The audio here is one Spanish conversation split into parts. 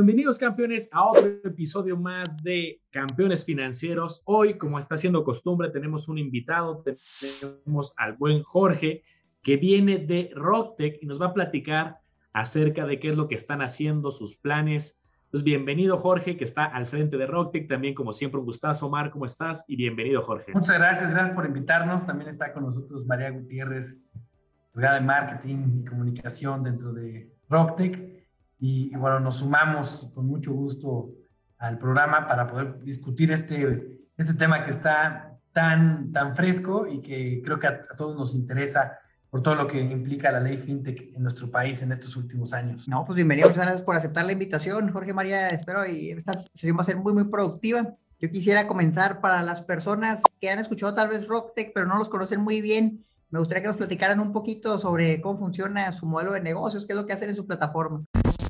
Bienvenidos, campeones, a otro episodio más de Campeones Financieros. Hoy, como está siendo costumbre, tenemos un invitado, tenemos al buen Jorge, que viene de RockTech y nos va a platicar acerca de qué es lo que están haciendo, sus planes. Pues bienvenido, Jorge, que está al frente de RockTech. También, como siempre, un gustazo. Omar, ¿cómo estás? Y bienvenido, Jorge. Muchas gracias por invitarnos. También está con nosotros María Gutiérrez, encargada de marketing y comunicación dentro de RockTech. Y bueno, nos sumamos con mucho gusto al programa para poder discutir este tema que está tan fresco y que creo que a todos nos interesa por todo lo que implica la ley FinTech en nuestro país en estos últimos años. No, pues bienvenido, muchas gracias por aceptar la invitación, Jorge, María. Espero y esta sesión va a ser muy productiva. Yo quisiera comenzar para las personas que han escuchado tal vez RockTech, pero no los conocen muy bien. Me gustaría que nos platicaran un poquito sobre cómo funciona su modelo de negocios, qué es lo que hacen en su plataforma.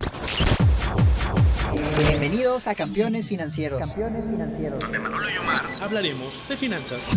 Bienvenidos a Campeones Financieros. Campeones Financieros. Donde Manolo y Omar hablaremos de finanzas.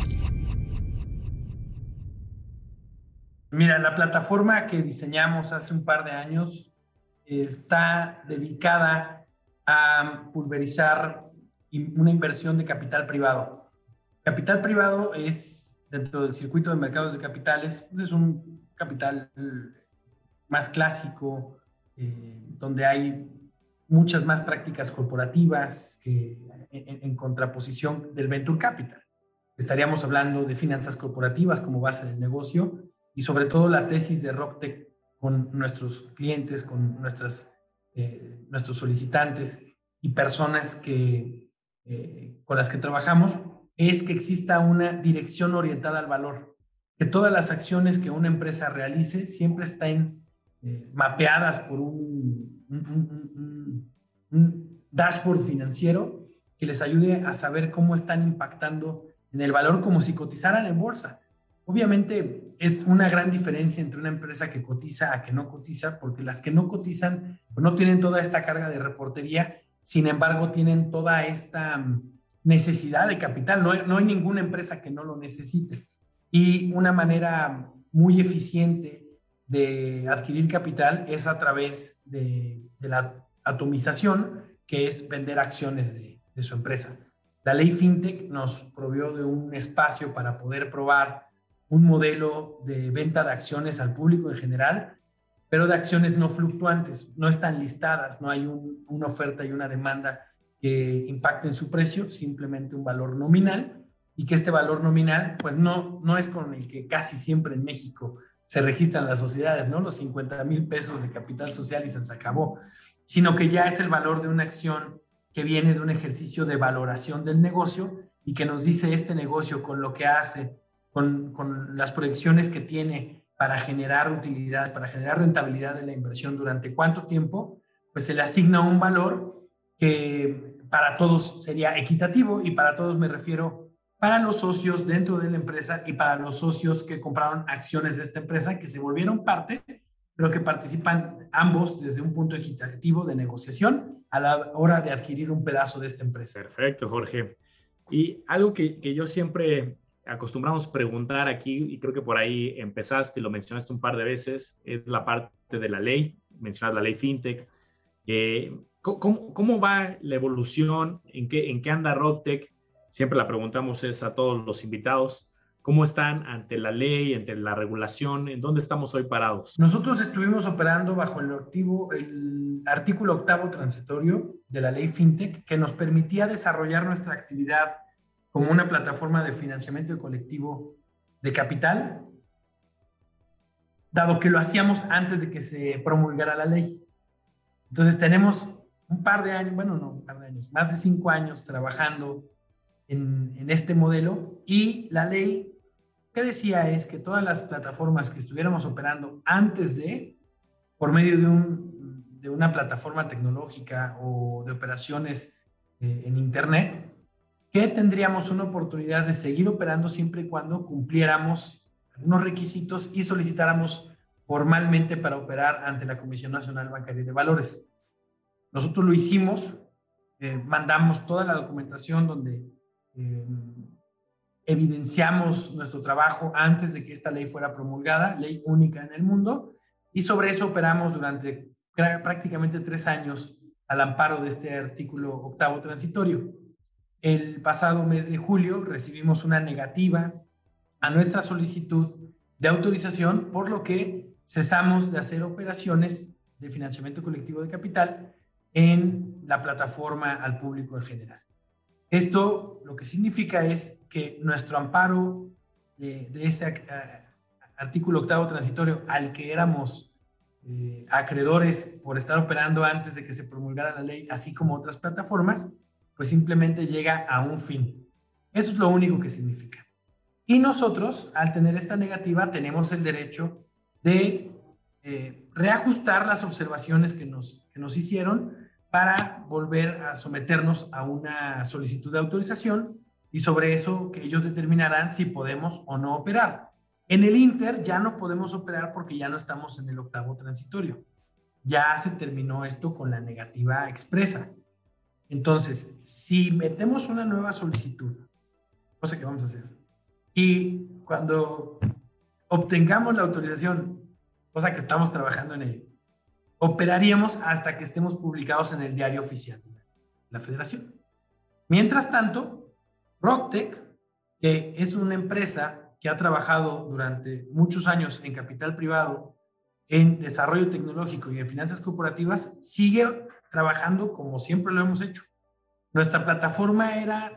Mira, la plataforma que diseñamos hace un par de años está dedicada a pulverizar una inversión de capital privado. Capital privado es, dentro del circuito de mercados de capitales, es un capital más clásico, donde hay muchas más prácticas corporativas que en contraposición del venture capital. Estaríamos hablando de finanzas corporativas como base del negocio y sobre todo la tesis de RockTech con nuestros clientes, con nuestros solicitantes y personas con las que trabajamos, es que exista una dirección orientada al valor, que todas las acciones que una empresa realice siempre estén mapeadas por un dashboard financiero que les ayude a saber cómo están impactando en el valor como si cotizaran en bolsa. Obviamente es una gran diferencia entre una empresa que cotiza a que no cotiza, porque las que no cotizan pues no tienen toda esta carga de reportería, sin embargo tienen toda esta necesidad de capital. No hay ninguna empresa que no lo necesite. Y una manera muy eficiente de adquirir capital es a través de la atomización, que es vender acciones de su empresa. La ley FinTech nos proveyó de un espacio para poder probar un modelo de venta de acciones al público en general, pero de acciones no fluctuantes, no están listadas, no hay una oferta y una demanda que impacten su precio, simplemente un valor nominal, y que este valor nominal pues no es con el que casi siempre en México se registran las sociedades, ¿no? Los 50,000 pesos de capital social y se acabó, sino que ya es el valor de una acción que viene de un ejercicio de valoración del negocio y que nos dice este negocio con lo que hace, con las proyecciones que tiene para generar utilidad, para generar rentabilidad de la inversión durante cuánto tiempo, pues se le asigna un valor que para todos sería equitativo, y para todos me refiero para los socios dentro de la empresa y para los socios que compraron acciones de esta empresa, que se volvieron parte, pero que participan ambos desde un punto equitativo de negociación a la hora de adquirir un pedazo de esta empresa. Perfecto, Jorge. Y algo que yo siempre acostumbramos preguntar aquí, y creo que por ahí empezaste y lo mencionaste un par de veces, es la parte de la ley. Mencionas la ley FinTech. ¿Cómo va la evolución? ¿En qué anda RockTech? Siempre la preguntamos a todos los invitados. ¿Cómo están ante la ley, ante la regulación? ¿En dónde estamos hoy parados? Nosotros estuvimos operando bajo el artículo 8º transitorio de la ley FinTech, que nos permitía desarrollar nuestra actividad como una plataforma de financiamiento colectivo de capital, dado que lo hacíamos antes de que se promulgara la ley. Entonces tenemos más de 5 años trabajando en este modelo, y la ley que decía es que todas las plataformas que estuviéramos operando antes por medio de una plataforma tecnológica o de operaciones en Internet, que tendríamos una oportunidad de seguir operando siempre y cuando cumpliéramos algunos requisitos y solicitáramos formalmente para operar ante la Comisión Nacional Bancaria y de Valores. Nosotros lo hicimos, mandamos toda la documentación donde evidenciamos nuestro trabajo antes de que esta ley fuera promulgada, ley única en el mundo, y sobre eso operamos durante prácticamente 3 años al amparo de este artículo 8º transitorio. El pasado mes de julio recibimos una negativa a nuestra solicitud de autorización, por lo que cesamos de hacer operaciones de financiamiento colectivo de capital en la plataforma al público en general. Esto lo que significa es que nuestro amparo de ese artículo 8º transitorio al que éramos acreedores por estar operando antes de que se promulgara la ley, así como otras plataformas, pues simplemente llega a un fin. Eso es lo único que significa. Y nosotros, al tener esta negativa, tenemos el derecho de reajustar las observaciones que nos hicieron para volver a someternos a una solicitud de autorización y sobre eso que ellos determinarán si podemos o no operar. En el Inter ya no podemos operar porque ya no estamos en el 8º transitorio. Ya se terminó esto con la negativa expresa. Entonces, si metemos una nueva solicitud, cosa que vamos a hacer, y cuando obtengamos la autorización, cosa que estamos trabajando en ello, operaríamos hasta que estemos publicados en el diario oficial de la Federación. Mientras tanto, RockTech, que es una empresa que ha trabajado durante muchos años en capital privado, en desarrollo tecnológico y en finanzas corporativas, sigue trabajando como siempre lo hemos hecho. Nuestra plataforma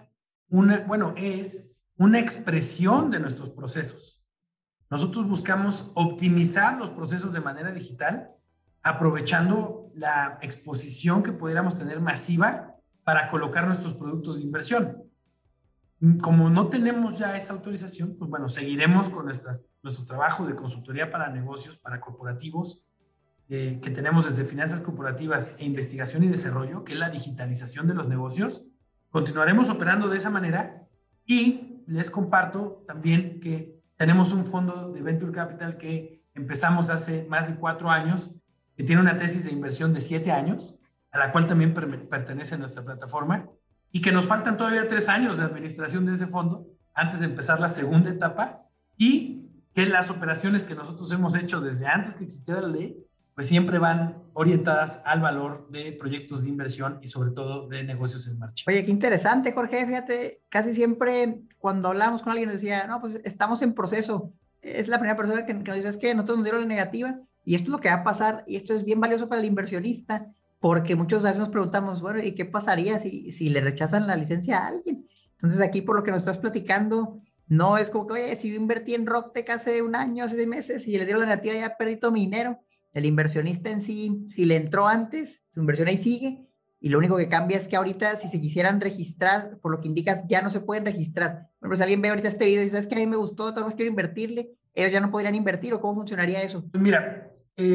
es una expresión de nuestros procesos. Nosotros buscamos optimizar los procesos de manera digital, aprovechando la exposición que pudiéramos tener masiva para colocar nuestros productos de inversión. Como no tenemos ya esa autorización, pues bueno, seguiremos con nuestro trabajo de consultoría para negocios, para corporativos, que tenemos desde finanzas corporativas e investigación y desarrollo, que es la digitalización de los negocios. Continuaremos operando de esa manera y les comparto también que tenemos un fondo de Venture Capital que empezamos hace más de 4 años, que tiene una tesis de inversión de 7 años, a la cual también pertenece nuestra plataforma, y que nos faltan todavía 3 años de administración de ese fondo antes de empezar la segunda etapa, y que las operaciones que nosotros hemos hecho desde antes que existiera la ley, pues siempre van orientadas al valor de proyectos de inversión y sobre todo de negocios en marcha. Oye, qué interesante, Jorge. Fíjate, casi siempre cuando hablamos con alguien nos decía, no, pues estamos en proceso. Es la primera persona que nos dice, es que nosotros nos dieron la negativa y esto es lo que va a pasar y esto es bien valioso para el inversionista porque muchas veces nos preguntamos, bueno, ¿y qué pasaría si le rechazan la licencia a alguien? Entonces aquí por lo que nos estás platicando, no es como que, oye, si yo invertí en RockTech hace 1 año, hace 6 meses y le dieron la negativa ya perdí todo mi dinero. El inversionista en sí, si le entró antes, su inversión ahí sigue, y lo único que cambia es que ahorita si se quisieran registrar, por lo que indicas, ya no se pueden registrar. Bueno, si alguien ve ahorita este video y dice, ¿sabes qué? A mí me gustó, tal vez quiero invertirle, ellos ya no podrían invertir, ¿o cómo funcionaría eso? Mira,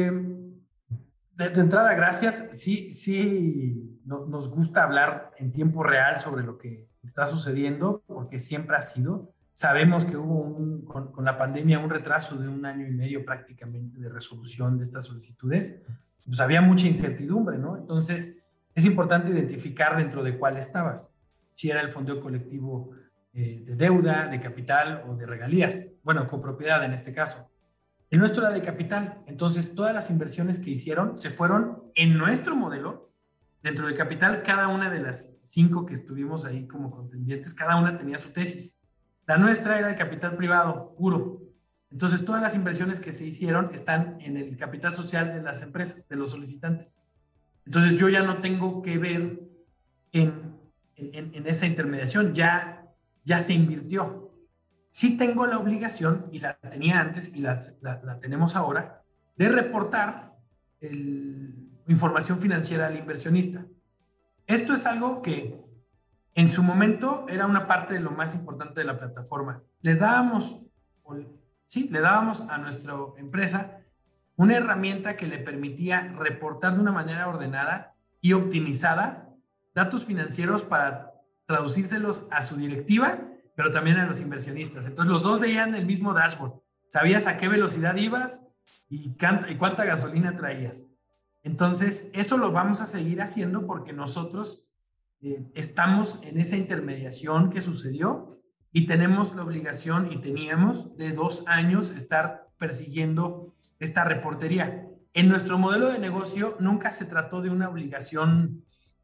de entrada, gracias. Sí, nos gusta hablar en tiempo real sobre lo que está sucediendo, porque siempre ha sido. Sabemos que hubo con la pandemia un retraso de 1 año y medio prácticamente de resolución de estas solicitudes. Pues había mucha incertidumbre, ¿no? Entonces, es importante identificar dentro de cuál estabas. Si era el fondeo colectivo de deuda, de capital o de regalías. Bueno, copropiedad en este caso. El nuestro era de capital. Entonces, todas las inversiones que hicieron se fueron en nuestro modelo. Dentro del capital, cada una de las 5 que estuvimos ahí como contendientes, cada una tenía su tesis. La nuestra era de capital privado, puro. Entonces, todas las inversiones que se hicieron están en el capital social de las empresas, de los solicitantes. Entonces, yo ya no tengo que ver en esa intermediación, ya se invirtió. Sí tengo la obligación, y la tenía antes y la tenemos ahora, de reportar información financiera al inversionista. Esto es algo que en su momento era una parte de lo más importante de la plataforma. Le dábamos a nuestra empresa una herramienta que le permitía reportar de una manera ordenada y optimizada datos financieros para traducírselos a su directiva, pero también a los inversionistas. Entonces los dos veían el mismo dashboard. Sabías a qué velocidad ibas y cuánta gasolina traías. Entonces eso lo vamos a seguir haciendo porque nosotros estamos en esa intermediación que sucedió y tenemos la obligación y teníamos de 2 años estar persiguiendo esta reportería. En nuestro modelo de negocio nunca se trató de una obligación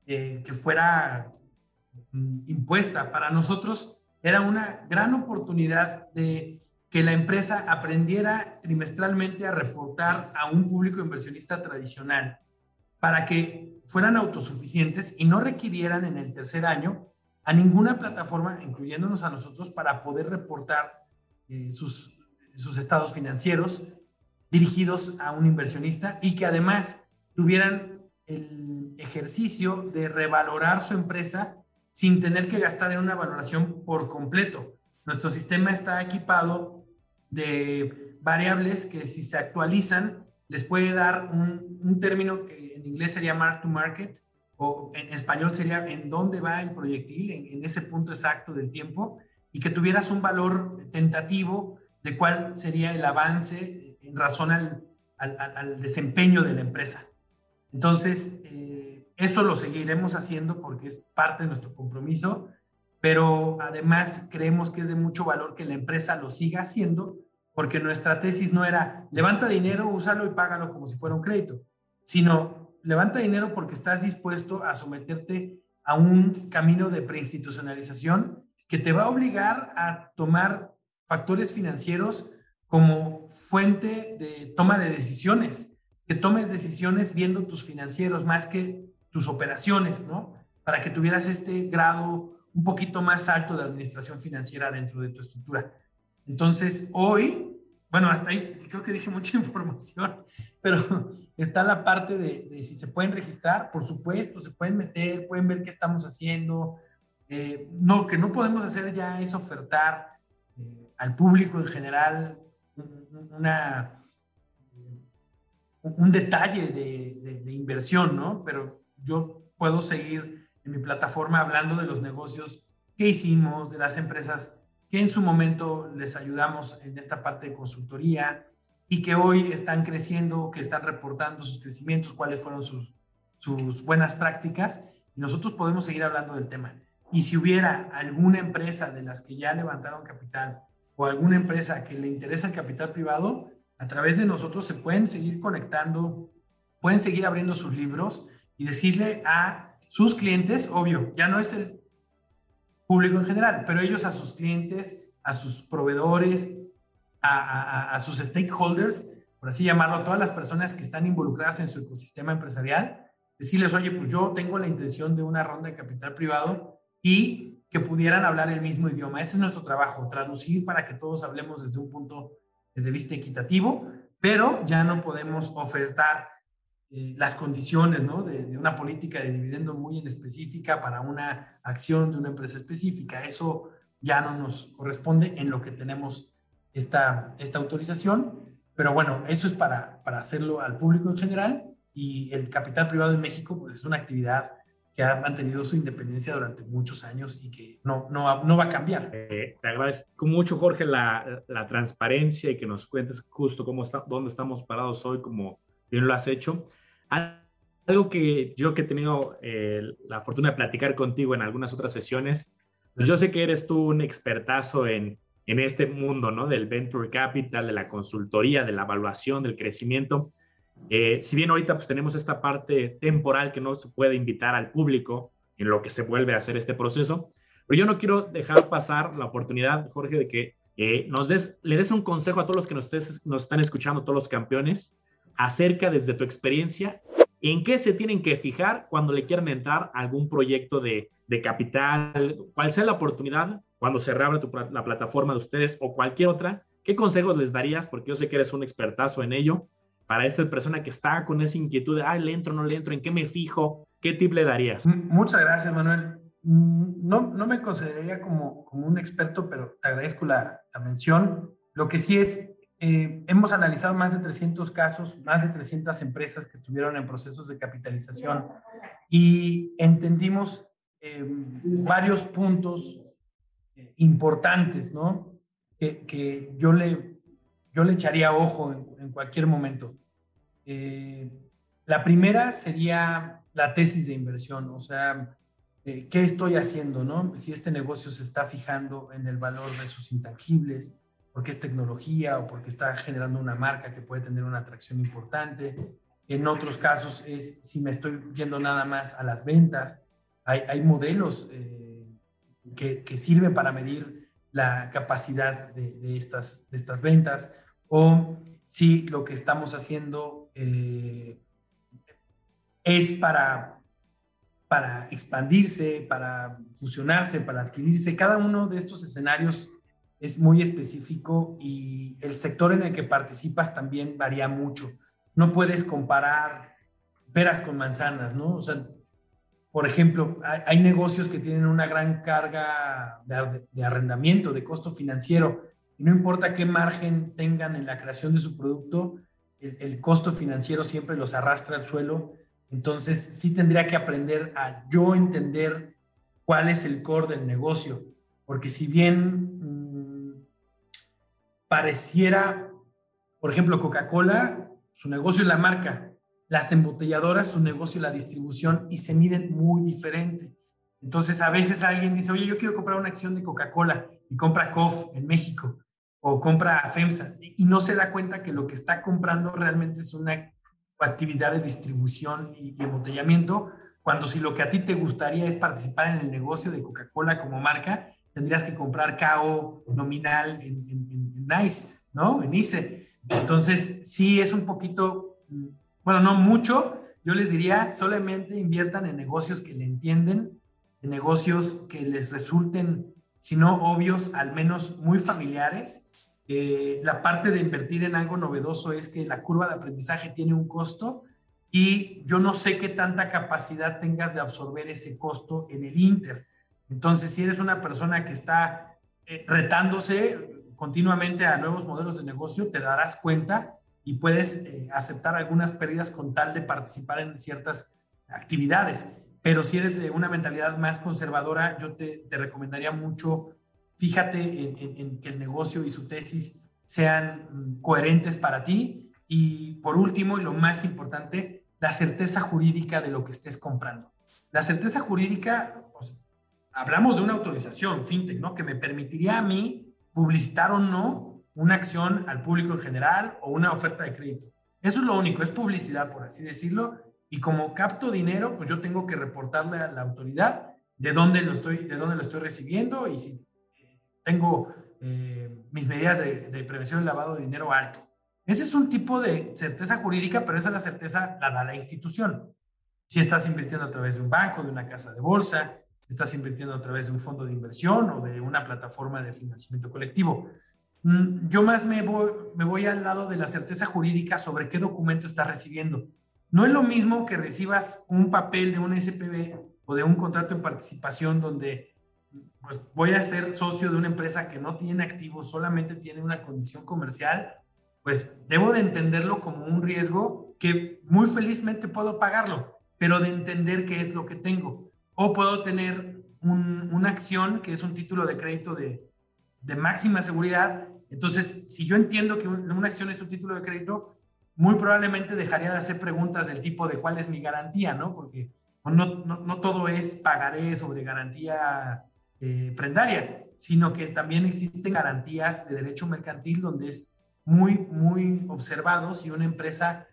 que fuera impuesta. Para nosotros era una gran oportunidad de que la empresa aprendiera trimestralmente a reportar a un público inversionista tradicional para que fueran autosuficientes y no requirieran en el tercer año a ninguna plataforma, incluyéndonos a nosotros, para poder reportar sus estados financieros dirigidos a un inversionista y que además tuvieran el ejercicio de revalorar su empresa sin tener que gastar en una valoración por completo. Nuestro sistema está equipado de variables que, si se actualizan, les puede dar un término que en inglés sería mark to market, o en español sería en dónde va el proyectil, en ese punto exacto del tiempo, y que tuvieras un valor tentativo de cuál sería el avance en razón al desempeño de la empresa. Entonces, eso lo seguiremos haciendo porque es parte de nuestro compromiso, pero además creemos que es de mucho valor que la empresa lo siga haciendo, porque nuestra tesis no era levanta dinero, úsalo y págalo como si fuera un crédito, sino levanta dinero porque estás dispuesto a someterte a un camino de preinstitucionalización que te va a obligar a tomar factores financieros como fuente de toma de decisiones, que tomes decisiones viendo tus financieros más que tus operaciones, ¿no? Para que tuvieras este grado un poquito más alto de administración financiera dentro de tu estructura. Entonces, hoy, bueno, hasta ahí creo que dije mucha información, pero está la parte de si se pueden registrar, por supuesto, se pueden meter, pueden ver qué estamos haciendo. No, que no podemos hacer ya es ofertar al público en general un detalle de inversión, ¿no? Pero yo puedo seguir en mi plataforma hablando de los negocios que hicimos, de las empresas que en su momento les ayudamos en esta parte de consultoría y que hoy están creciendo, que están reportando sus crecimientos, cuáles fueron sus buenas prácticas, y nosotros podemos seguir hablando del tema. Y si hubiera alguna empresa de las que ya levantaron capital o alguna empresa que le interesa el capital privado, a través de nosotros se pueden seguir conectando, pueden seguir abriendo sus libros y decirle a sus clientes, obvio, ya no es el público en general, pero ellos a sus clientes, a sus proveedores, a sus stakeholders, por así llamarlo, a todas las personas que están involucradas en su ecosistema empresarial, decirles, oye, pues yo tengo la intención de una ronda de capital privado y que pudieran hablar el mismo idioma. Ese es nuestro trabajo, traducir para que todos hablemos desde un punto de vista equitativo, pero ya no podemos ofertar las condiciones, ¿no? de una política de dividendo muy en específica para una acción de una empresa específica. Eso ya no nos corresponde en lo que tenemos esta autorización, pero bueno, eso es para hacerlo al público en general, y el capital privado en México pues, es una actividad que ha mantenido su independencia durante muchos años y que no va a cambiar. Te agradezco mucho, Jorge, la transparencia y que nos cuentes justo dónde estamos parados hoy, como bien lo has hecho. Algo que yo que he tenido la fortuna de platicar contigo en algunas otras sesiones, pues yo sé que eres tú un expertazo en este mundo, ¿no? Del venture capital, de la consultoría, de la evaluación, del crecimiento. Si bien ahorita pues tenemos esta parte temporal que no se puede invitar al público en lo que se vuelve a hacer este proceso, pero yo no quiero dejar pasar la oportunidad, Jorge, de que le des un consejo a todos los que nos están escuchando, todos los campeones, acerca desde tu experiencia, en qué se tienen que fijar cuando le quieran entrar a algún proyecto de capital, cuál sea la oportunidad cuando se reabra la plataforma de ustedes o cualquier otra. ¿Qué consejos les darías? Porque yo sé que eres un expertazo en ello. Para esta persona que está con esa inquietud de, ¿le entro o no le entro? ¿En qué me fijo? ¿Qué tip le darías? Muchas gracias, Manuel. No me consideraría como un experto, pero te agradezco la mención. Lo que sí es, hemos analizado más de 300 casos, más de 300 empresas que estuvieron en procesos de capitalización y entendimos varios puntos importantes, ¿no? Que yo le echaría ojo en cualquier momento. La primera sería la tesis de inversión, o sea, ¿qué estoy haciendo, no? Si este negocio se está fijando en el valor de sus intangibles, porque es tecnología o porque está generando una marca que puede tener una atracción importante, En otros casos es si me estoy yendo nada más a las ventas. Hay modelos que sirven para medir la capacidad de estas ventas, o si lo que estamos haciendo es para expandirse, para fusionarse, para adquirirse. Cada uno de estos escenarios es muy específico y el sector en el que participas también varía mucho. No puedes comparar peras con manzanas, ¿no? O sea, por ejemplo, hay negocios que tienen una gran carga de arrendamiento, de costo financiero, y no importa qué margen tengan en la creación de su producto, el costo financiero siempre los arrastra al suelo. Entonces, sí tendría que aprender a yo entender cuál es el core del negocio, porque si bien pareciera, por ejemplo, Coca-Cola, su negocio es la marca, las embotelladoras, su negocio es la distribución, y se miden muy diferente. Entonces, a veces alguien dice, oye, yo quiero comprar una acción de Coca-Cola, y compra COF en México, o compra FEMSA, y no se da cuenta que lo que está comprando realmente es una actividad de distribución y embotellamiento, cuando si lo que a ti te gustaría es participar en el negocio de Coca-Cola como marca, tendrías que comprar KO nominal en NICE, ¿no? En ICE. Entonces, sí es un poquito, bueno, no mucho, yo les diría, solamente inviertan en negocios que le entienden, en negocios que les resulten, si no obvios, al menos muy familiares. La parte de invertir en algo novedoso es que la curva de aprendizaje tiene un costo y yo no sé qué tanta capacidad tengas de absorber ese costo en el Inter. Entonces, si eres una persona que está retándose continuamente a nuevos modelos de negocio, te darás cuenta y puedes aceptar algunas pérdidas con tal de participar en ciertas actividades. Pero si eres de una mentalidad más conservadora, yo te recomendaría mucho, fíjate en que el negocio y su tesis sean coherentes para ti. Y por último, y lo más importante, la certeza jurídica de lo que estés comprando. La certeza jurídica, pues, hablamos de una autorización fintech, ¿no? Que me permitiría a mí publicitar o no una acción al público en general o una oferta de crédito. Eso es lo único, es publicidad, por así decirlo. Y como capto dinero, pues yo tengo que reportarle a la autoridad de dónde lo estoy recibiendo y si tengo mis medidas de prevención del lavado de dinero alto. Ese es un tipo de certeza jurídica, pero esa es la certeza la da la institución. Si estás invirtiendo a través de un banco, de una casa de bolsa, si estás invirtiendo a través de un fondo de inversión o de una plataforma de financiamiento colectivo. Yo más me voy al lado de la certeza jurídica sobre qué documento estás recibiendo. No es lo mismo que recibas un papel de un SPV o de un contrato en participación donde pues voy a ser socio de una empresa que no tiene activos, solamente tiene una condición comercial, pues debo de entenderlo como un riesgo que muy felizmente puedo pagarlo, pero de entender qué es lo que tengo. O puedo tener una acción que es un título de crédito de máxima seguridad. Entonces, si yo entiendo que una acción es un título de crédito, muy probablemente dejaría de hacer preguntas del tipo de cuál es mi garantía, ¿no? Porque no todo es pagaré sobre garantía prendaria, sino que también existen garantías de derecho mercantil donde es muy, muy observado si una empresa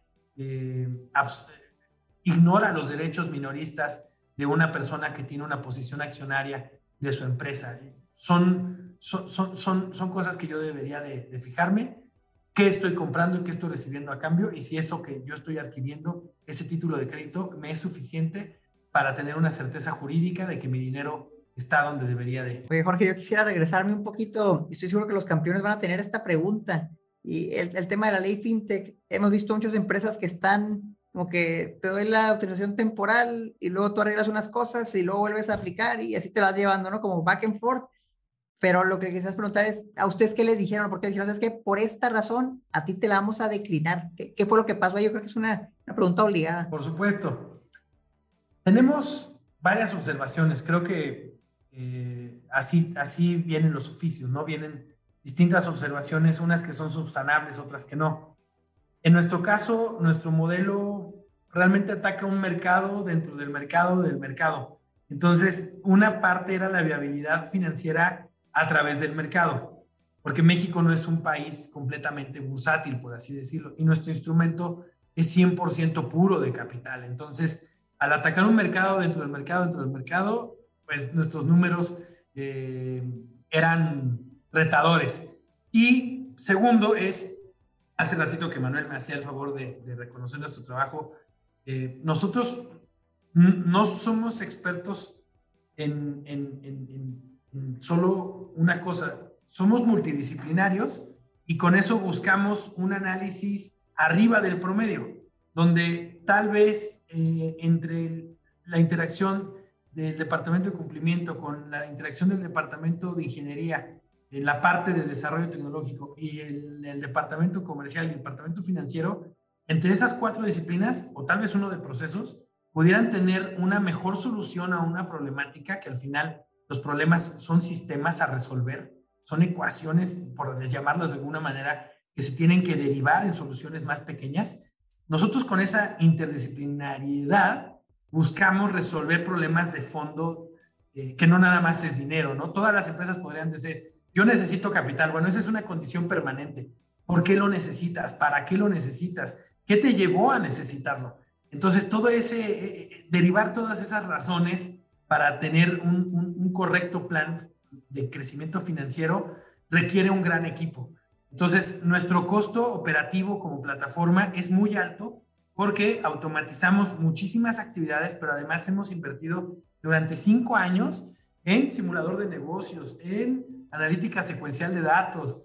ignora los derechos minoristas de una persona que tiene una posición accionaria de su empresa. Son cosas que yo debería de fijarme, qué estoy comprando y qué estoy recibiendo a cambio, y si eso que yo estoy adquiriendo, ese título de crédito, me es suficiente para tener una certeza jurídica de que mi dinero está donde debería de. Oye, Jorge, yo quisiera regresarme un poquito. Estoy seguro que los campeones van a tener esta pregunta. Y el tema de la ley FinTech, hemos visto muchas empresas que están como que te doy la autorización temporal y luego tú arreglas unas cosas y luego vuelves a aplicar y así te vas llevando, ¿no? Como back and forth. Pero lo que quizás preguntar es, ¿a ustedes qué les dijeron? Porque les dijeron, es que por esta razón a ti te la vamos a declinar. ¿Qué fue lo que pasó? Yo creo que es una pregunta obligada. Por supuesto. Tenemos varias observaciones. Creo que así vienen los oficios, ¿no? Vienen distintas observaciones, unas que son subsanables, otras que no. En nuestro caso, nuestro modelo realmente ataca un mercado dentro del mercado del mercado. Entonces, una parte era la viabilidad financiera a través del mercado, porque México no es un país completamente bursátil, por así decirlo, y nuestro instrumento es 100% puro de capital. Entonces, al atacar un mercado dentro del mercado, pues nuestros números eran retadores. Y segundo es, hace ratito que Manuel me hacía el favor de reconocer nuestro trabajo, nosotros no somos expertos en solo una cosa, somos multidisciplinarios y con eso buscamos un análisis arriba del promedio, donde tal vez entre la interacción del departamento de cumplimiento con la interacción del departamento de ingeniería en la parte de desarrollo tecnológico y el departamento comercial y el departamento financiero, entre esas 4 disciplinas, o tal vez uno de procesos, pudieran tener una mejor solución a una problemática, que al final los problemas son sistemas a resolver, son ecuaciones, por llamarlas de alguna manera, que se tienen que derivar en soluciones más pequeñas. Nosotros con esa interdisciplinariedad buscamos resolver problemas de fondo, que no nada más es dinero, ¿no? Todas las empresas podrían decir, yo necesito capital. Bueno, esa es una condición permanente. ¿Por qué lo necesitas? ¿Para qué lo necesitas? ¿Qué te llevó a necesitarlo? Entonces, todo ese, derivar todas esas razones para tener un correcto plan de crecimiento financiero requiere un gran equipo. Entonces, nuestro costo operativo como plataforma es muy alto porque automatizamos muchísimas actividades, pero además hemos invertido durante 5 años en simulador de negocios, en analítica secuencial de datos,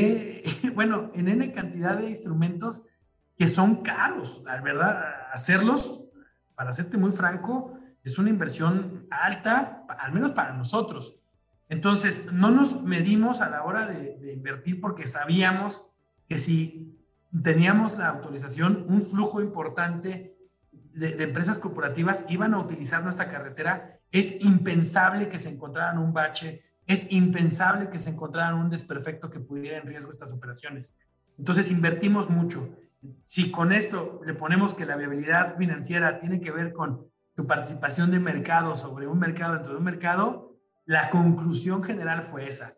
bueno, en N cantidad de instrumentos que son caros, la verdad, hacerlos, para serte muy franco, es una inversión alta, al menos para nosotros. Entonces, no nos medimos a la hora de invertir porque sabíamos que si teníamos la autorización, un flujo importante de empresas corporativas iban a utilizar nuestra carretera, es impensable que se encontraran un bache, es impensable que se encontraran un desperfecto que pudiera en riesgo estas operaciones. Entonces, invertimos mucho. Si con esto le ponemos que la viabilidad financiera tiene que ver con tu participación de mercado sobre un mercado dentro de un mercado, la conclusión general fue esa.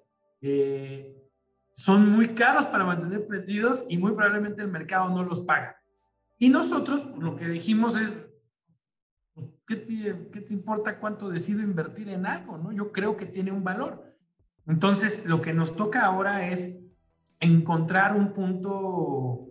Son muy caros para mantener prendidos y muy probablemente el mercado no los paga. Y nosotros lo que dijimos es, ¿qué te importa cuánto decido invertir en algo, ¿no? Yo creo que tiene un valor. Entonces, lo que nos toca ahora es encontrar un punto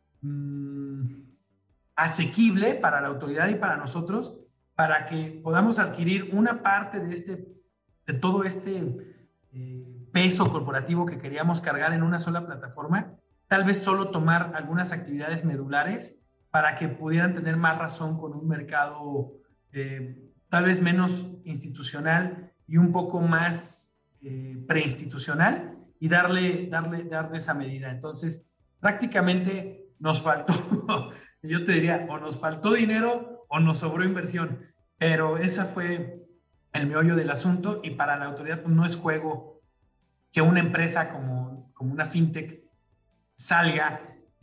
asequible para la autoridad y para nosotros, para que podamos adquirir una parte de todo este peso corporativo que queríamos cargar en una sola plataforma, tal vez solo tomar algunas actividades medulares para que pudieran tener más razón con un mercado tal vez menos institucional y un poco más preinstitucional, y darle esa medida. Entonces, prácticamente nos faltó, yo te diría, o nos faltó dinero o nos sobró inversión, pero esa fue el meollo del asunto, y para la autoridad pues, no es juego que una empresa como una fintech salga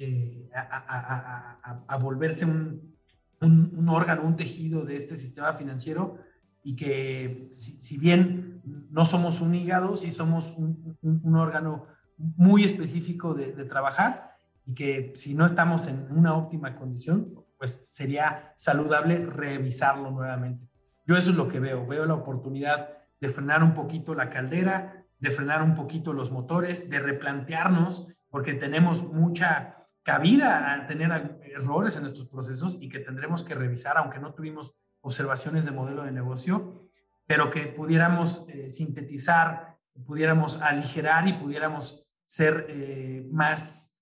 a volverse un órgano, un tejido de este sistema financiero, y que si bien no somos un hígado, sí somos un órgano muy específico de trabajar, y que si no estamos en una óptima condición, pues sería saludable revisarlo nuevamente. Yo eso es lo que veo la oportunidad de frenar un poquito la caldera, de frenar un poquito los motores, de replantearnos, porque tenemos mucha cabida a tener errores en nuestros procesos y que tendremos que revisar, aunque no tuvimos observaciones de modelo de negocio, pero que pudiéramos sintetizar, pudiéramos aligerar y pudiéramos ser más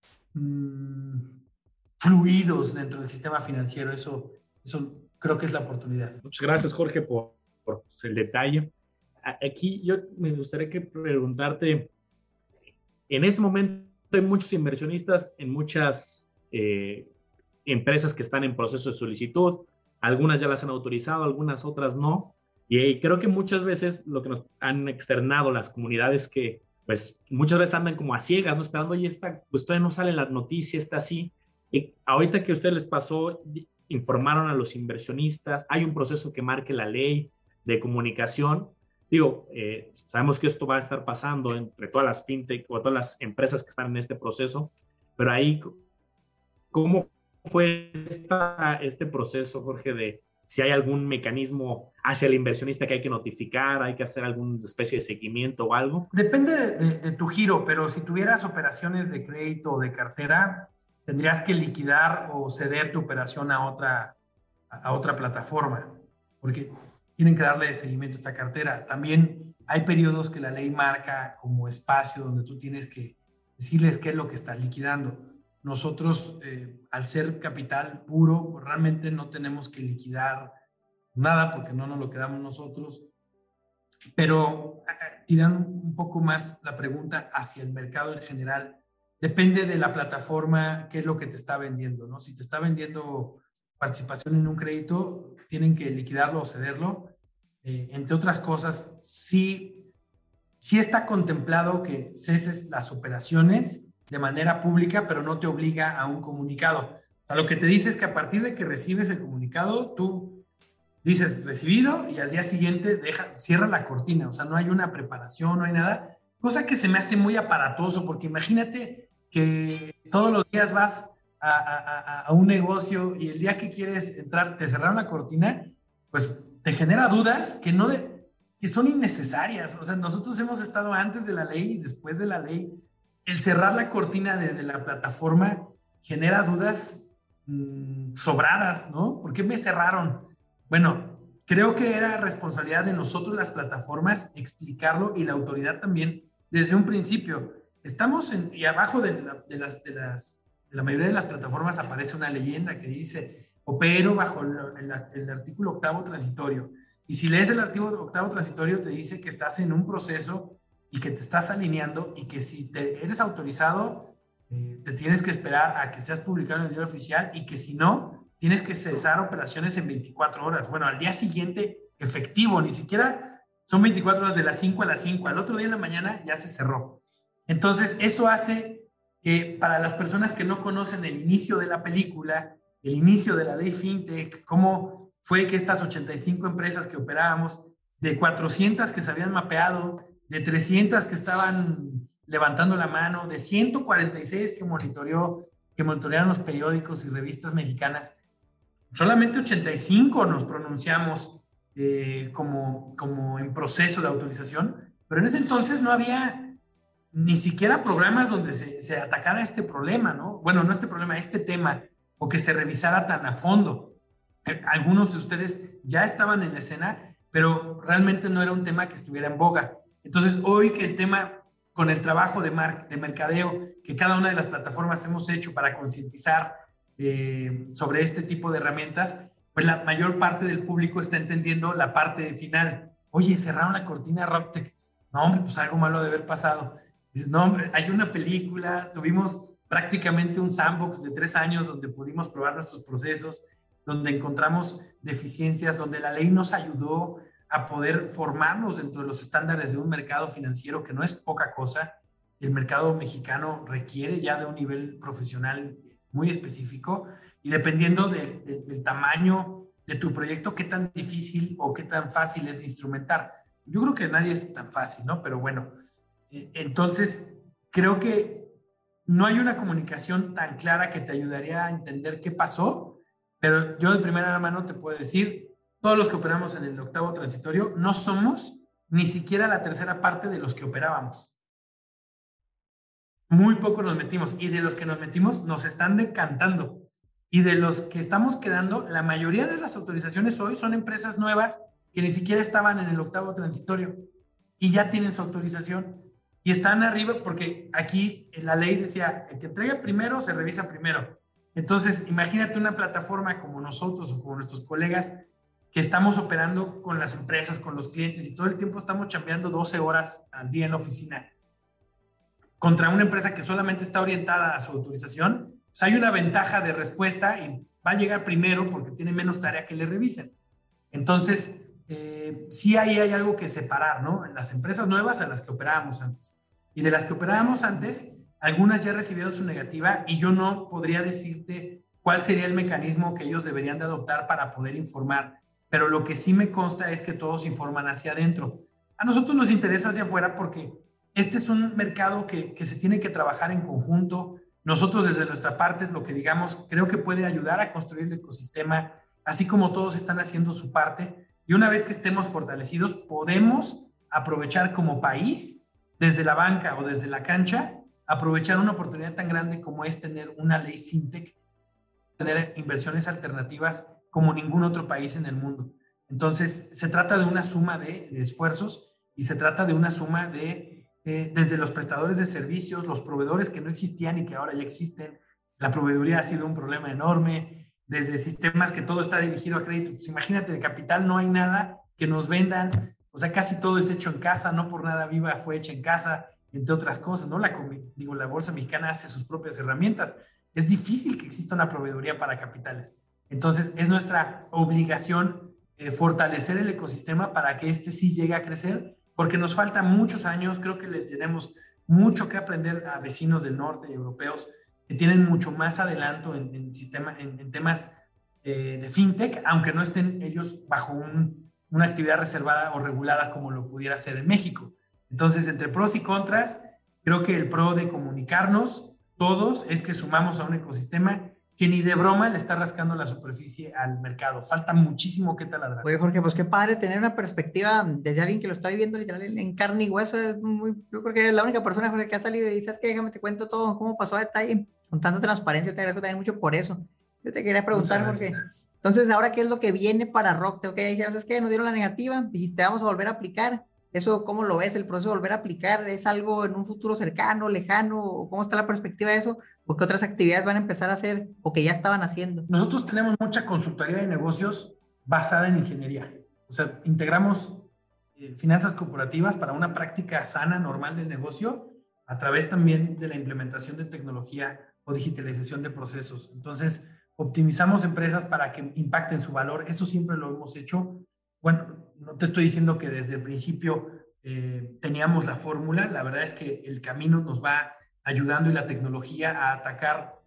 fluidos dentro del sistema financiero. Eso creo que es la oportunidad. Muchas gracias, Jorge, por el detalle. Aquí yo me gustaría preguntarte, en este momento hay muchos inversionistas en muchas empresas que están en proceso de solicitud, algunas ya las han autorizado, algunas otras no, y creo que muchas veces lo que nos han externado las comunidades que pues muchas veces andan como a ciegas, ¿no? Esperando, oye, pues todavía no sale la noticia, está así. Y ahorita que a ustedes les pasó, informaron a los inversionistas, hay un proceso que marque la ley de comunicación. Digo, sabemos que esto va a estar pasando entre todas las fintech o todas las empresas que están en este proceso, pero ahí, ¿cómo fue este proceso, Jorge, de si hay algún mecanismo hacia el inversionista que hay que notificar, hay que hacer alguna especie de seguimiento o algo? Depende de tu giro, pero si tuvieras operaciones de crédito o de cartera, tendrías que liquidar o ceder tu operación a otra plataforma, porque tienen que darle seguimiento a esta cartera. También hay periodos que la ley marca como espacio donde tú tienes que decirles qué es lo que estás liquidando. Nosotros, al ser capital puro, pues realmente no tenemos que liquidar nada porque no nos lo quedamos nosotros. Pero tirando un poco más la pregunta hacia el mercado en general, depende de la plataforma, qué es lo que te está vendiendo, ¿no? Si te está vendiendo participación en un crédito, tienen que liquidarlo o cederlo. Entre otras cosas, sí está contemplado que ceses las operaciones de manera pública, pero no te obliga a un comunicado. O sea, lo que te dice es que a partir de que recibes el comunicado, tú dices recibido y al día siguiente cierra la cortina. O sea, no hay una preparación, no hay nada. Cosa que se me hace muy aparatoso, porque imagínate que todos los días vas a un negocio y el día que quieres entrar te cerraron la cortina, pues te genera dudas que son innecesarias. O sea, nosotros hemos estado antes de la ley y después de la ley. El cerrar la cortina de la plataforma genera dudas sobradas, ¿no? ¿Por qué me cerraron? Bueno, creo que era responsabilidad de nosotros las plataformas explicarlo y la autoridad también desde un principio. Estamos y abajo de la mayoría de las plataformas aparece una leyenda que dice opero bajo el artículo 8º transitorio. Y si lees el artículo 8º transitorio te dice que estás en un proceso y que te estás alineando y que si eres autorizado, te tienes que esperar a que seas publicado en el diario oficial y que si no, tienes que cesar operaciones en 24 horas. Bueno, al día siguiente, efectivo, ni siquiera son 24 horas de las 5 a las 5. Al otro día en la mañana ya se cerró. Entonces, eso hace que para las personas que no conocen el inicio de la película, el inicio de la ley FinTech, cómo fue que estas 85 empresas que operábamos, de 400 que se habían mapeado, de 300 que estaban levantando la mano, de 146 que monitorearon los periódicos y revistas mexicanas, solamente 85 nos pronunciamos como en proceso de autorización, pero en ese entonces no había ni siquiera programas donde se atacara este problema, ¿no? Bueno, no este problema, este tema, o que se revisara tan a fondo. Algunos de ustedes ya estaban en la escena, pero realmente no era un tema que estuviera en boga. Entonces, hoy que el tema, con el trabajo de mercadeo que cada una de las plataformas hemos hecho para concientizar sobre este tipo de herramientas, pues la mayor parte del público está entendiendo la parte final. Oye, cerraron la cortina RocTech. No, hombre, pues algo malo debe haber pasado. Dices, no, hombre, hay una película, tuvimos prácticamente un sandbox de 3 años donde pudimos probar nuestros procesos, donde encontramos deficiencias, donde la ley nos ayudó a poder formarnos dentro de los estándares de un mercado financiero que no es poca cosa. El mercado mexicano requiere ya de un nivel profesional muy específico y dependiendo del tamaño de tu proyecto, qué tan difícil o qué tan fácil es de instrumentar. Yo creo que nadie es tan fácil, ¿no? Pero bueno, entonces creo que no hay una comunicación tan clara que te ayudaría a entender qué pasó, pero yo de primera mano te puedo decir, todos los que operamos en el 8º transitorio no somos ni siquiera la tercera parte de los que operábamos. Muy poco nos metimos y de los que nos metimos nos están decantando. Y de los que estamos quedando, la mayoría de las autorizaciones hoy son empresas nuevas que ni siquiera estaban en el 8º transitorio y ya tienen su autorización. Y están arriba porque aquí la ley decía, el que entrega primero se revisa primero. Entonces, imagínate una plataforma como nosotros o como nuestros colegas que estamos operando con las empresas, con los clientes y todo el tiempo estamos chambeando 12 horas al día en la oficina contra una empresa que solamente está orientada a su autorización, pues hay una ventaja de respuesta y va a llegar primero porque tiene menos tarea que le revisen. Entonces, sí ahí hay algo que separar, ¿no? Las empresas nuevas a las que operábamos antes. Y de las que operábamos antes, algunas ya recibieron su negativa y yo no podría decirte cuál sería el mecanismo que ellos deberían de adoptar para poder informar. Pero lo que sí me consta es que todos informan hacia adentro. A nosotros nos interesa hacia afuera porque este es un mercado que se tiene que trabajar en conjunto. Nosotros desde nuestra parte, lo que digamos, creo que puede ayudar a construir el ecosistema, así como todos están haciendo su parte. Y una vez que estemos fortalecidos, podemos aprovechar como país, desde la banca o desde la cancha, aprovechar una oportunidad tan grande como es tener una ley fintech, tener inversiones alternativas como ningún otro país en el mundo. Entonces, se trata de una suma de esfuerzos y se trata de una suma desde los prestadores de servicios, los proveedores que no existían y que ahora ya existen. La proveeduría ha sido un problema enorme, desde sistemas que todo está dirigido a crédito. Pues imagínate, de capital no hay nada que nos vendan, o sea, casi todo es hecho en casa, no por nada Viva fue hecha en casa, entre otras cosas, ¿no? La Bolsa Mexicana hace sus propias herramientas. Es difícil que exista una proveeduría para capitales. Entonces, es nuestra obligación fortalecer el ecosistema para que este sí llegue a crecer, porque nos faltan muchos años. Creo que le tenemos mucho que aprender a vecinos del norte europeos que tienen mucho más adelanto en temas de fintech, aunque no estén ellos bajo una actividad reservada o regulada como lo pudiera ser en México. Entonces, entre pros y contras, creo que el pro de comunicarnos todos es que sumamos a un ecosistema que ni de broma le está rascando la superficie al mercado. Falta muchísimo que taladrar. Oye, Jorge, pues qué padre tener una perspectiva desde alguien que lo está viviendo literal en carne y hueso. Yo creo que eres la única persona, Jorge, que ha salido y dices que déjame te cuento todo, cómo pasó a detalle, con tanta transparencia. Yo te agradezco también mucho por eso. Yo te quería preguntar, Jorge, entonces, ¿ahora qué es lo que viene para Rocktech? Ok, dijeron, ¿sabes qué? Nos dieron la negativa, dijiste, vamos a volver a aplicar. ¿Eso cómo lo ves? ¿El proceso de volver a aplicar es algo en un futuro cercano, lejano? ¿Cómo está la perspectiva de eso? ¿O qué otras actividades van a empezar a hacer o que ya estaban haciendo? Nosotros tenemos mucha consultoría de negocios basada en ingeniería. O sea, integramos finanzas corporativas para una práctica sana, normal del negocio, a través también de la implementación de tecnología o digitalización de procesos. Entonces, optimizamos empresas para que impacten su valor. Eso siempre lo hemos hecho. Bueno, no te estoy diciendo que desde el principio teníamos la fórmula. La verdad es que el camino nos va ayudando y la tecnología a atacar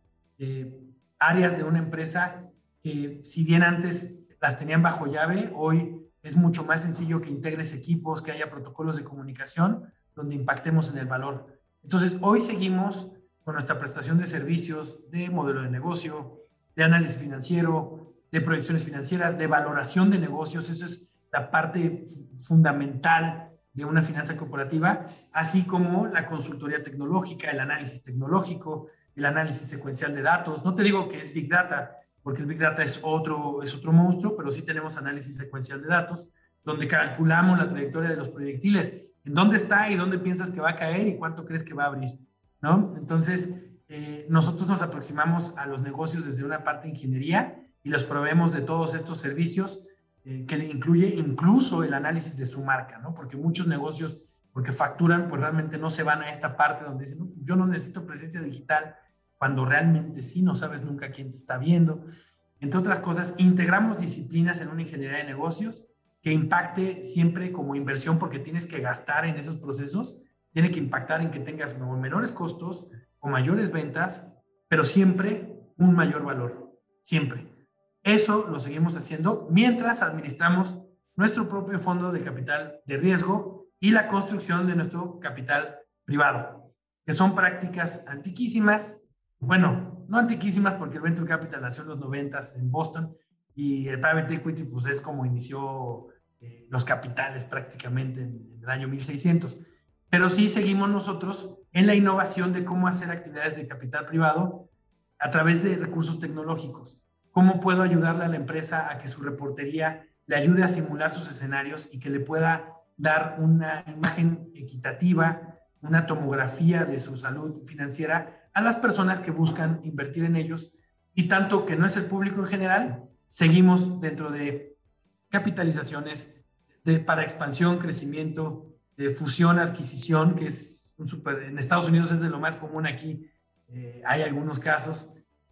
áreas de una empresa que, si bien antes las tenían bajo llave, hoy es mucho más sencillo que integres equipos, que haya protocolos de comunicación donde impactemos en el valor. Entonces, hoy seguimos con nuestra prestación de servicios, de modelo de negocio, de análisis financiero, de proyecciones financieras, de valoración de negocios. Esa es la parte fundamental de una finanza corporativa, así como la consultoría tecnológica, el análisis tecnológico, el análisis secuencial de datos. No te digo que es Big Data, porque el Big Data es otro monstruo, pero sí tenemos análisis secuencial de datos, donde calculamos la trayectoria de los proyectiles, en dónde está y dónde piensas que va a caer y cuánto crees que va a abrir, ¿no? Entonces, nosotros nos aproximamos a los negocios desde una parte de ingeniería y los proveemos de todos estos servicios que le incluye incluso el análisis de su marca, ¿no? Porque muchos negocios, porque facturan, pues realmente no se van a esta parte donde dicen, no, yo no necesito presencia digital, cuando realmente sí, no sabes nunca quién te está viendo. Entre otras cosas, integramos disciplinas en una ingeniería de negocios que impacte siempre como inversión, porque tienes que gastar en esos procesos, tiene que impactar en que tengas menores costos o mayores ventas, pero siempre un mayor valor, siempre. Eso lo seguimos haciendo mientras administramos nuestro propio fondo de capital de riesgo y la construcción de nuestro capital privado, que son prácticas antiquísimas. Bueno, no antiquísimas porque el Venture Capital nació en los 90s en Boston y el Private Equity pues es como inició los capitales prácticamente en el año 1600. Pero sí seguimos nosotros en la innovación de cómo hacer actividades de capital privado a través de recursos tecnológicos. ¿Cómo puedo ayudarle a la empresa a que su reportería le ayude a simular sus escenarios y que le pueda dar una imagen equitativa, una tomografía de su salud financiera a las personas que buscan invertir en ellos? Y tanto que no es el público en general, seguimos dentro de capitalizaciones para expansión, crecimiento, de fusión, adquisición, que es en Estados Unidos es de lo más común. Aquí hay algunos casos,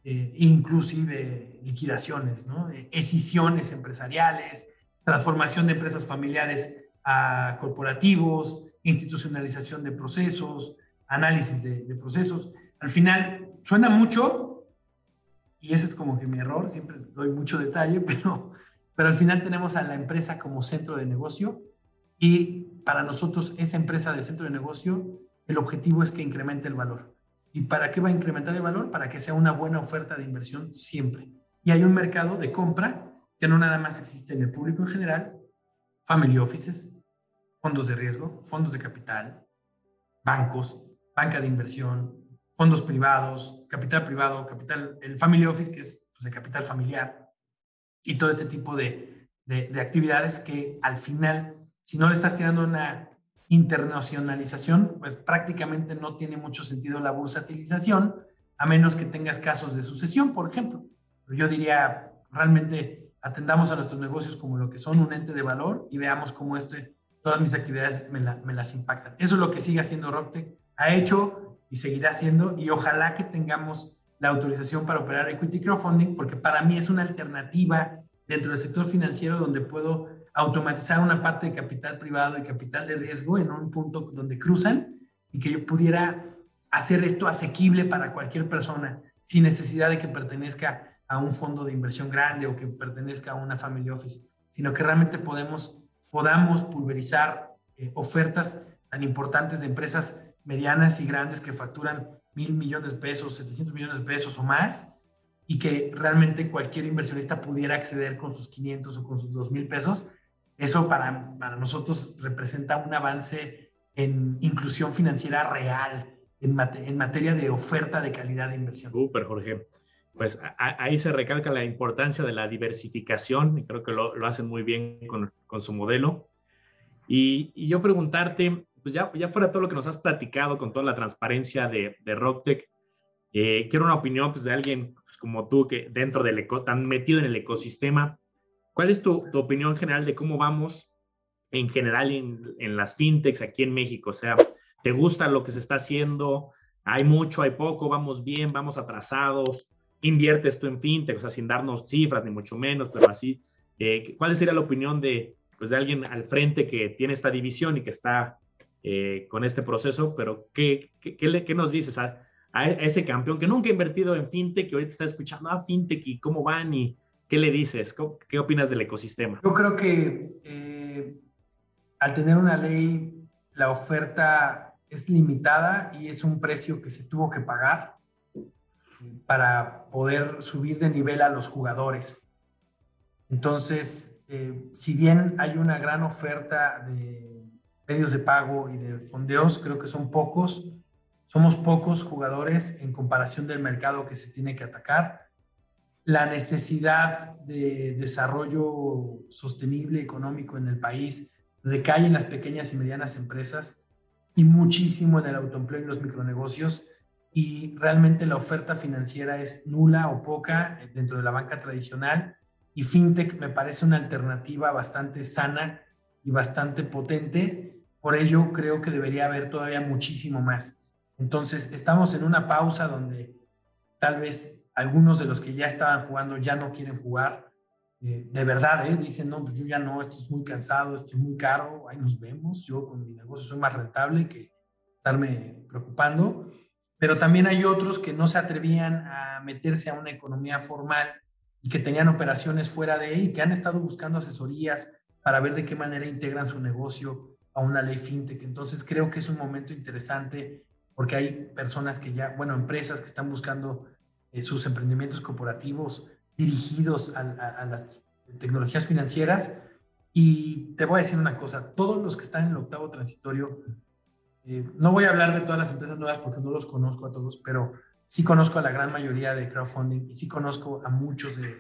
inclusive liquidaciones, ¿no? Escisiones empresariales, transformación de empresas familiares a corporativos, institucionalización de procesos, análisis de procesos. Al final suena mucho, y ese es como que mi error, siempre doy mucho detalle, pero al final tenemos a la empresa como centro de negocio, y para nosotros esa empresa de centro de negocio, el objetivo es que incremente el valor. ¿Y para qué va a incrementar el valor? Para que sea una buena oferta de inversión siempre. Y hay un mercado de compra que no nada más existe en el público en general, family offices, fondos de riesgo, fondos de capital, bancos, banca de inversión, fondos privados, capital privado, el family office, que es pues, el capital familiar, y todo este tipo de actividades que al final, si no le estás tirando una internacionalización, pues prácticamente no tiene mucho sentido la bursatilización, a menos que tengas casos de sucesión, por ejemplo. Pero yo diría, realmente atendamos a nuestros negocios como lo que son, un ente de valor, y veamos cómo todas mis actividades me las impactan. Eso es lo que sigue haciendo RocTech, ha hecho y seguirá haciendo, y ojalá que tengamos la autorización para operar equity crowdfunding, porque para mí es una alternativa dentro del sector financiero donde puedo automatizar una parte de capital privado y capital de riesgo en un punto donde cruzan, y que yo pudiera hacer esto asequible para cualquier persona sin necesidad de que pertenezca a un fondo de inversión grande o que pertenezca a una family office, sino que realmente podamos pulverizar ofertas tan importantes de empresas medianas y grandes que facturan 1,000 millones de pesos, 700 millones de pesos o más, y que realmente cualquier inversionista pudiera acceder con sus 500 o con sus 2,000 pesos. Eso para nosotros representa un avance en inclusión financiera real, en materia de oferta de calidad de inversión. Súper, Jorge. Pues ahí se recalca la importancia de la diversificación, y creo que lo hacen muy bien con su modelo. Y yo preguntarte, pues ya fuera todo lo que nos has platicado con toda la transparencia de RocTech, quiero una opinión pues, de alguien pues, como tú, que dentro tan metido en el ecosistema. ¿Cuál es tu opinión general de cómo vamos en general en las fintechs aquí en México? O sea, ¿te gusta lo que se está haciendo? ¿Hay mucho, hay poco? ¿Vamos bien? ¿Vamos atrasados? ¿Inviertes tú en fintech? O sea, sin darnos cifras, ni mucho menos, pero así. ¿Cuál sería la opinión de alguien al frente que tiene esta división y que está con este proceso? Pero, ¿qué nos dices a ese campeón que nunca ha invertido en fintech, que ahorita está escuchando fintech y cómo van, y qué le dices? ¿Qué opinas del ecosistema? Yo creo que al tener una ley, la oferta es limitada y es un precio que se tuvo que pagar para poder subir de nivel a los jugadores. Entonces, si bien hay una gran oferta de medios de pago y de fondeos, creo que somos pocos jugadores en comparación del mercado que se tiene que atacar. La necesidad de desarrollo sostenible económico en el país recae en las pequeñas y medianas empresas y muchísimo en el autoempleo y los micronegocios, y realmente la oferta financiera es nula o poca dentro de la banca tradicional, y fintech me parece una alternativa bastante sana y bastante potente. Por ello creo que debería haber todavía muchísimo más. Entonces estamos en una pausa donde tal vez algunos de los que ya estaban jugando ya no quieren jugar, de verdad, dicen, no, pues yo ya no, esto es muy cansado, esto es muy caro, ahí nos vemos, yo con mi negocio soy más rentable que estarme preocupando. Pero también hay otros que no se atrevían a meterse a una economía formal y que tenían operaciones fuera de ahí, que han estado buscando asesorías para ver de qué manera integran su negocio a una ley fintech. Entonces creo que es un momento interesante porque hay personas que ya, empresas que están buscando sus emprendimientos corporativos dirigidos a las tecnologías financieras. Y te voy a decir una cosa, todos los que están en el octavo transitorio, no voy a hablar de todas las empresas nuevas porque no los conozco a todos, pero sí conozco a la gran mayoría de crowdfunding y sí conozco a muchos de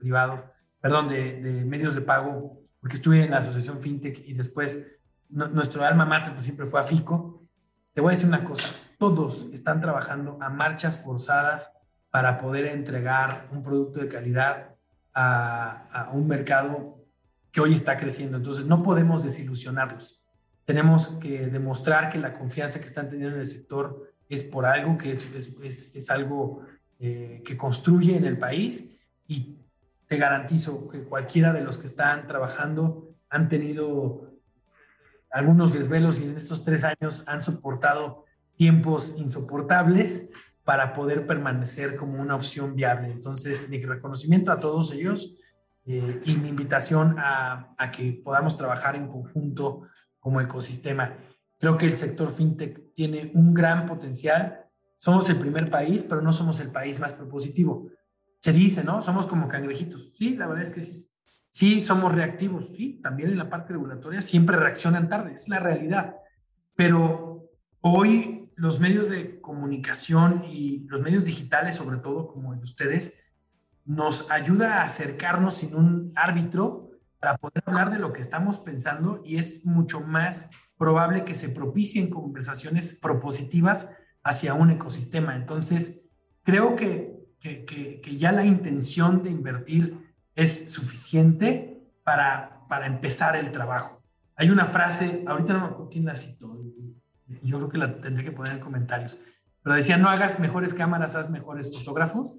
medios de pago, porque estuve en la asociación FinTech y después nuestro alma mater pues siempre fue a FICO. Te voy a decir una cosa, todos están trabajando a marchas forzadas para poder entregar un producto de calidad a un mercado que hoy está creciendo. Entonces no podemos desilusionarlos. Tenemos que demostrar que la confianza que están teniendo en el sector es por algo, que es algo que construye en el país, y te garantizo que cualquiera de los que están trabajando han tenido algunos desvelos y en estos 3 años han soportado tiempos insoportables para poder permanecer como una opción viable. Entonces, mi reconocimiento a todos ellos y mi invitación a que podamos trabajar en conjunto como ecosistema. Creo que el sector fintech tiene un gran potencial, somos el primer país, pero no somos el país más propositivo. Se dice, ¿no? Somos como cangrejitos. Sí, la verdad es que sí. Sí, somos reactivos. Sí, también en la parte regulatoria siempre reaccionan tarde. Es la realidad. Pero hoy los medios de comunicación y los medios digitales, sobre todo como el de ustedes, nos ayuda a acercarnos sin un árbitro para poder hablar de lo que estamos pensando, y es mucho más probable que se propicien conversaciones propositivas hacia un ecosistema. Entonces, creo que ya la intención de invertir es suficiente para empezar el trabajo. Hay una frase, ahorita no me acuerdo quién la citó, yo creo que la tendré que poner en comentarios, pero decía: no hagas mejores cámaras, haz mejores fotógrafos.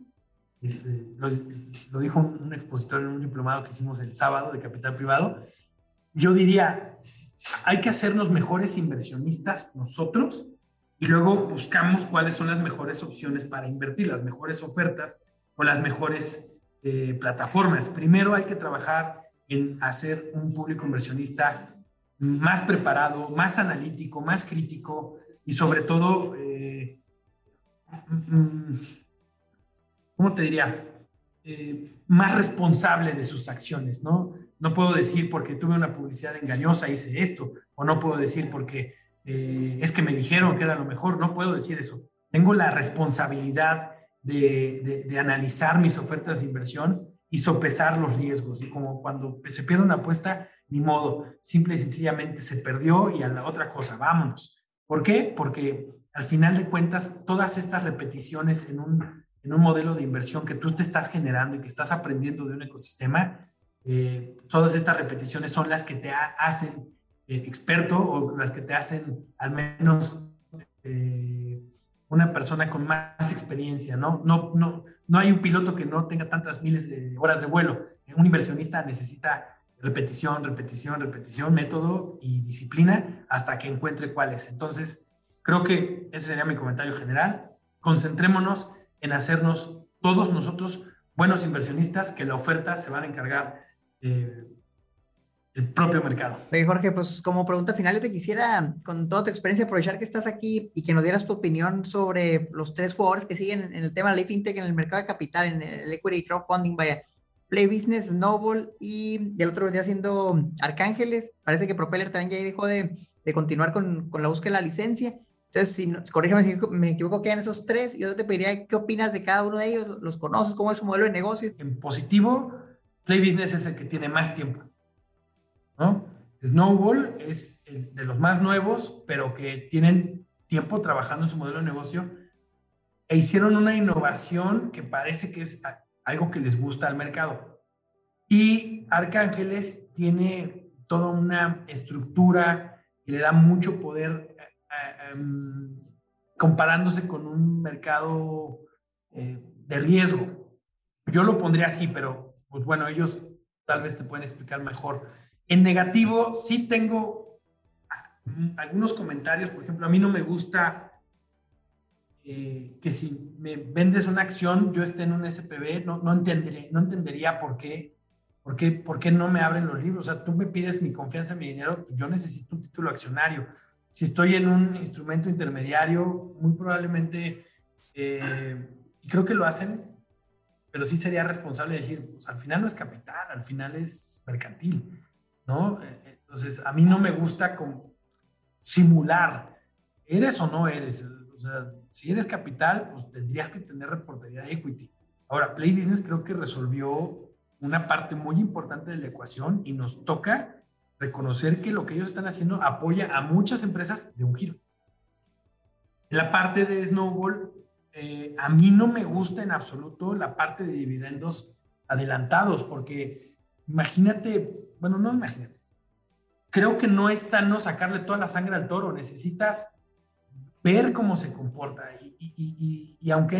Lo dijo un expositor en un diplomado que hicimos el sábado de capital privado. Yo diría, hay que hacernos mejores inversionistas nosotros, y luego buscamos cuáles son las mejores opciones para invertir, las mejores ofertas o las mejores plataformas. Primero hay que trabajar en hacer un público inversionista más preparado, más analítico, más crítico y sobre todo, ¿cómo te diría? Más responsable de sus acciones, ¿no? No puedo decir porque tuve una publicidad engañosa hice esto, o no puedo decir porque es que me dijeron que era lo mejor. No puedo decir eso. Tengo la responsabilidad de analizar mis ofertas de inversión y sopesar los riesgos. Y como cuando se pierde una apuesta, ni modo, simple y sencillamente se perdió y a la otra cosa, vámonos. ¿Por qué? Porque al final de cuentas, todas estas repeticiones en un modelo de inversión que tú te estás generando y que estás aprendiendo de un ecosistema, todas estas repeticiones son las que te hacen experto, o las que te hacen al menos una persona con más experiencia, ¿no? No hay un piloto que no tenga tantas miles de horas de vuelo. Un inversionista necesita repetición, repetición, repetición, método y disciplina hasta que encuentre cuál es. Entonces, creo que ese sería mi comentario general. Concentrémonos en hacernos todos nosotros buenos inversionistas, que la oferta se van a encargar el propio mercado. Oye, Jorge, pues como pregunta final, yo te quisiera, con toda tu experiencia, aprovechar que estás aquí y que nos dieras tu opinión sobre los tres jugadores que siguen en el tema de la ley fintech en el mercado de capital, en el equity crowdfunding, vaya, Play Business, Snowball, y el otro vendría siendo Arcángeles. Parece que Propeller también ya dejó de continuar con la búsqueda de la licencia. Entonces, corrígeme si me equivoco, quedan esos tres. Yo te pediría qué opinas de cada uno de ellos. ¿Los conoces? ¿Cómo es su modelo de negocio? En positivo, Play Business es el que tiene más tiempo, ¿no? Snowball es el de los más nuevos, pero que tienen tiempo trabajando en su modelo de negocio e hicieron una innovación que parece que es algo que les gusta al mercado. Y Arcángeles tiene toda una estructura que le da mucho poder comparándose con un mercado de riesgo. Yo lo pondría así, pero pues bueno, ellos tal vez te pueden explicar mejor. En negativo, sí tengo algunos comentarios. Por ejemplo, a mí no me gusta que si me vendes una acción, yo esté en un SPV, no entendería por qué no me abren los libros. O sea, tú me pides mi confianza, mi dinero, pues yo necesito un título accionario. Si estoy en un instrumento intermediario, muy probablemente, y creo que lo hacen, pero sí sería responsable decir, pues al final no es capital, al final es mercantil, ¿no? Entonces, a mí no me gusta simular, ¿eres o no eres? O sea, si eres capital, pues tendrías que tener reportería de equity. Ahora, Play Business creo que resolvió una parte muy importante de la ecuación y nos toca reconocer que lo que ellos están haciendo apoya a muchas empresas de un giro. En la parte de Snowball, a mí no me gusta en absoluto la parte de dividendos adelantados, porque imagínate, creo que no es sano sacarle toda la sangre al toro. Necesitas ver cómo se comporta y aunque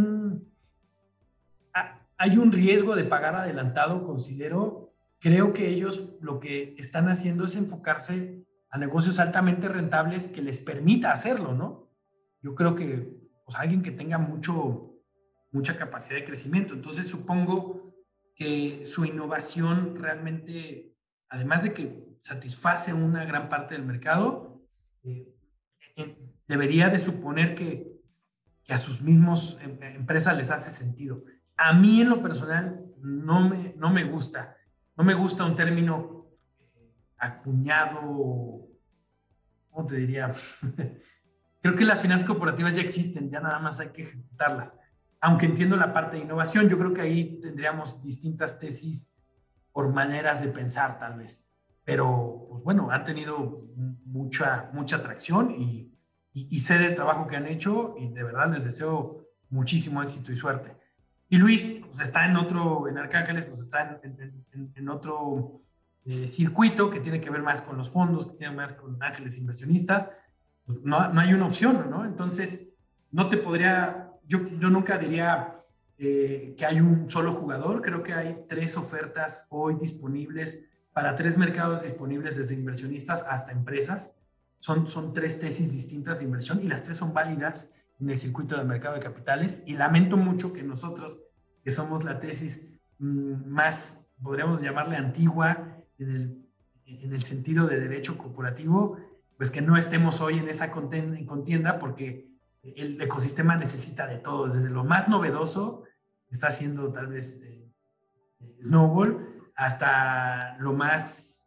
hay un riesgo de pagar adelantado, creo que ellos lo que están haciendo es enfocarse a negocios altamente rentables que les permita hacerlo, ¿no? Yo creo que pues, alguien que tenga mucha capacidad de crecimiento. Entonces supongo que su innovación realmente, además de que satisface una gran parte del mercado, debería de suponer que que a sus mismos empresas les hace sentido. A mí en lo personal no me gusta. No me gusta un término acuñado, ¿cómo te diría? Creo que las finanzas corporativas ya existen, ya nada más hay que ejecutarlas. Aunque entiendo la parte de innovación, yo creo que ahí tendríamos distintas tesis por maneras de pensar tal vez. Pero, pues bueno, han tenido mucha atracción y sé del trabajo que han hecho y de verdad les deseo muchísimo éxito y suerte. Y Luis, pues está en Arcángeles, pues está en otro circuito que tiene que ver más con los fondos, que tiene que ver con ángeles inversionistas. Pues no hay una opción, ¿no? Entonces, no te podría, yo nunca diría que hay un solo jugador. Creo que hay 3 ofertas hoy disponibles para 3 mercados disponibles, desde inversionistas hasta empresas. Son 3 tesis distintas de inversión y las 3 son válidas en el circuito del mercado de capitales, y lamento mucho que nosotros, que somos la tesis más, podríamos llamarle antigua, en el sentido de derecho corporativo, pues que no estemos hoy en esa contienda, porque el ecosistema necesita de todo, desde lo más novedoso, que está haciendo tal vez Snowball, hasta lo más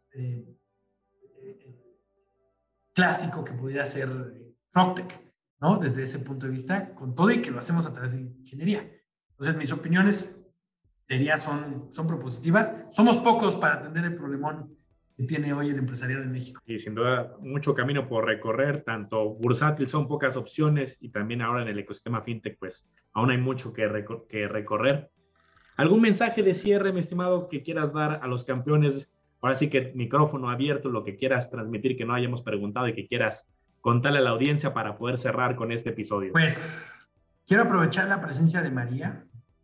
clásico que podría ser RocTech, ¿no? Desde ese punto de vista, con todo y que lo hacemos a través de ingeniería. Entonces, mis opiniones, diría, son propositivas. Somos pocos para atender el problemón que tiene hoy el empresariado en México. Y sin duda, mucho camino por recorrer, tanto bursátil son pocas opciones y también ahora en el ecosistema fintech, pues aún hay mucho que recorrer. ¿Algún mensaje de cierre, mi estimado, que quieras dar a los campeones? Ahora sí que micrófono abierto, lo que quieras transmitir que no hayamos preguntado y que quieras contarle a la audiencia para poder cerrar con este episodio. Pues quiero aprovechar la presencia de María.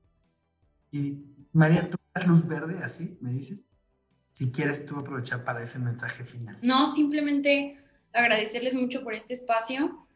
Y María, ¿tú das luz verde así, me dices? Si quieres tú aprovechar para ese mensaje final. No, simplemente agradecerles mucho por este espacio.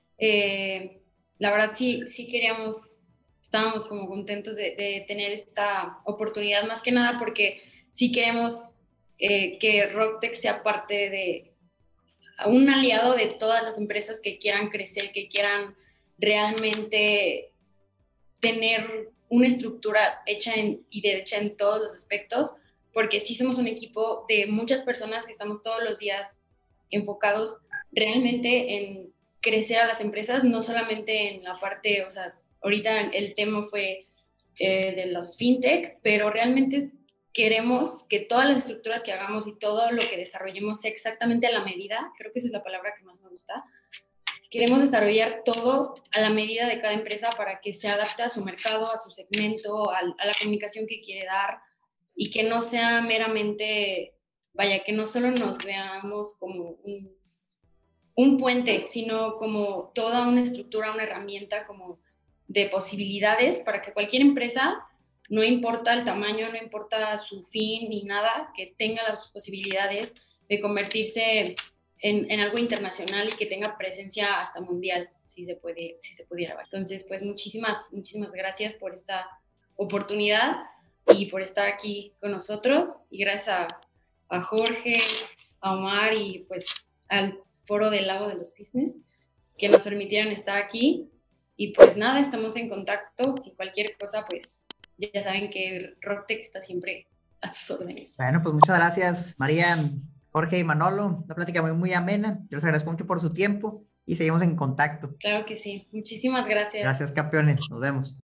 La verdad sí estábamos como contentos de tener esta oportunidad, más que nada porque sí queremos que RocTech sea parte de un aliado de todas las empresas que quieran crecer, que quieran realmente tener una estructura hecha y derecha en todos los aspectos, porque sí somos un equipo de muchas personas que estamos todos los días enfocados realmente en crecer a las empresas, no solamente en la parte, o sea, ahorita el tema fue de los fintech, pero realmente queremos que todas las estructuras que hagamos y todo lo que desarrollemos sea exactamente a la medida. Creo que esa es la palabra que más me gusta. Queremos desarrollar todo a la medida de cada empresa para que se adapte a su mercado, a su segmento, a la comunicación que quiere dar, y que no sea meramente, vaya, que no solo nos veamos como un puente, sino como toda una estructura, una herramienta como de posibilidades para que cualquier empresa, no importa el tamaño, no importa su fin ni nada, que tenga las posibilidades de convertirse en algo internacional y que tenga presencia hasta mundial, si se pudiera. Entonces, pues muchísimas gracias por esta oportunidad y por estar aquí con nosotros, y gracias a Jorge, a Omar y pues al Foro del Lago de los Business que nos permitieron estar aquí. Y pues nada, estamos en contacto y cualquier cosa, pues ya saben que RocTech está siempre a sus órdenes. Bueno, pues muchas gracias, María, Jorge y Manolo. Una plática muy amena. Yo les agradezco mucho por su tiempo y seguimos en contacto. Claro que sí. Muchísimas gracias. Gracias, campeones. Nos vemos.